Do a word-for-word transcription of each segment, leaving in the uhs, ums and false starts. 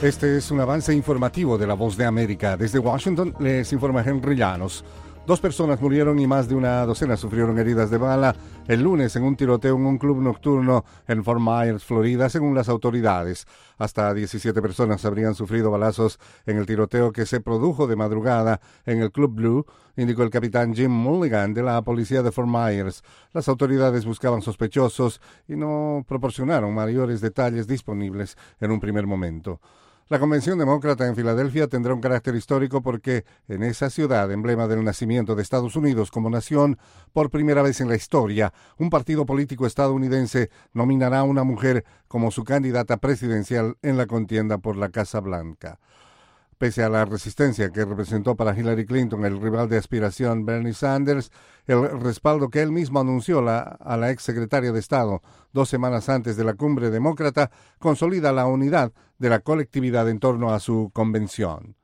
Este es un avance informativo de La Voz de América. Desde Washington les informa Henry Llanos. Dos personas murieron y más de una docena sufrieron heridas de bala el lunes en un tiroteo en un club nocturno en Fort Myers, Florida, según las autoridades. Hasta diecisiete personas habrían sufrido balazos en el tiroteo que se produjo de madrugada en el Club Blue, indicó el capitán Jim Mulligan de la policía de Fort Myers. Las autoridades buscaban sospechosos y no proporcionaron mayores detalles disponibles en un primer momento. La Convención Demócrata en Filadelfia tendrá un carácter histórico porque en esa ciudad, emblema del nacimiento de Estados Unidos como nación, por primera vez en la historia, un partido político estadounidense nominará a una mujer como su candidata presidencial en la contienda por la Casa Blanca. Pese a la resistencia que representó para Hillary Clinton el rival de aspiración Bernie Sanders, el respaldo que él mismo anunció la, a la exsecretaria de Estado dos semanas antes de la cumbre demócrata consolida la unidad de la colectividad en torno a su convención.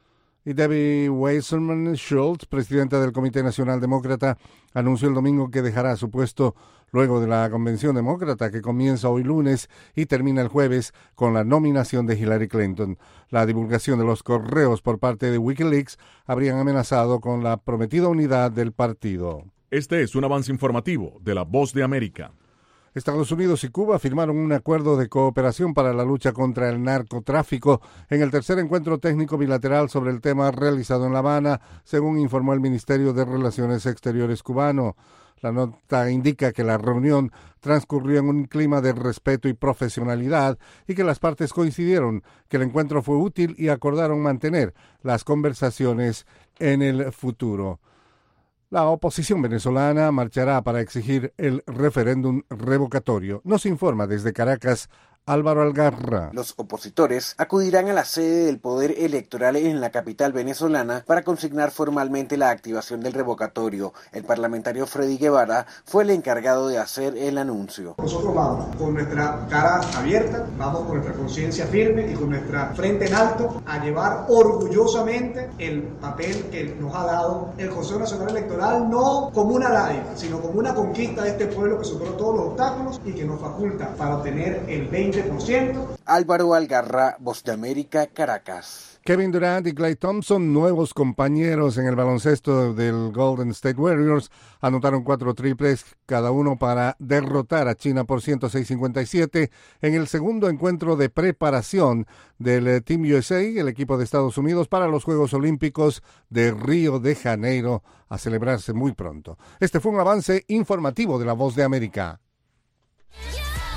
Y Debbie Wasserman Schultz, presidenta del Comité Nacional Demócrata, anunció el domingo que dejará su puesto luego de la convención demócrata que comienza hoy lunes y termina el jueves con la nominación de Hillary Clinton. La divulgación de los correos por parte de Wikileaks habrían amenazado con la prometida unidad del partido. Este es un avance informativo de La Voz de América. Estados Unidos y Cuba firmaron un acuerdo de cooperación para la lucha contra el narcotráfico en el tercer encuentro técnico bilateral sobre el tema realizado en La Habana, según informó el Ministerio de Relaciones Exteriores cubano. La nota indica que la reunión transcurrió en un clima de respeto y profesionalidad y que las partes coincidieron que el encuentro fue útil y acordaron mantener las conversaciones en el futuro. La oposición venezolana marchará para exigir el referéndum revocatorio. Nos informa desde Caracas Álvaro Algarra. Los opositores acudirán a la sede del Poder Electoral en la capital venezolana para consignar formalmente la activación del revocatorio. El parlamentario Freddy Guevara fue el encargado de hacer el anuncio. Nosotros vamos con nuestra cara abierta, vamos con nuestra conciencia firme y con nuestra frente en alto a llevar orgullosamente el papel que nos ha dado el Consejo Nacional Electoral, no como una dádiva, sino como una conquista de este pueblo que superó todos los obstáculos y que nos faculta para obtener el veinte por ciento. Álvaro Algarra, Voz de América, Caracas. Kevin Durant y Klay Thompson, nuevos compañeros en el baloncesto del Golden State Warriors, anotaron cuatro triples cada uno para derrotar a China por ciento seis a cincuenta y siete en el segundo encuentro de preparación del Team U S A, el equipo de Estados Unidos, para los Juegos Olímpicos de Río de Janeiro, a celebrarse muy pronto. Este fue un avance informativo de La Voz de América.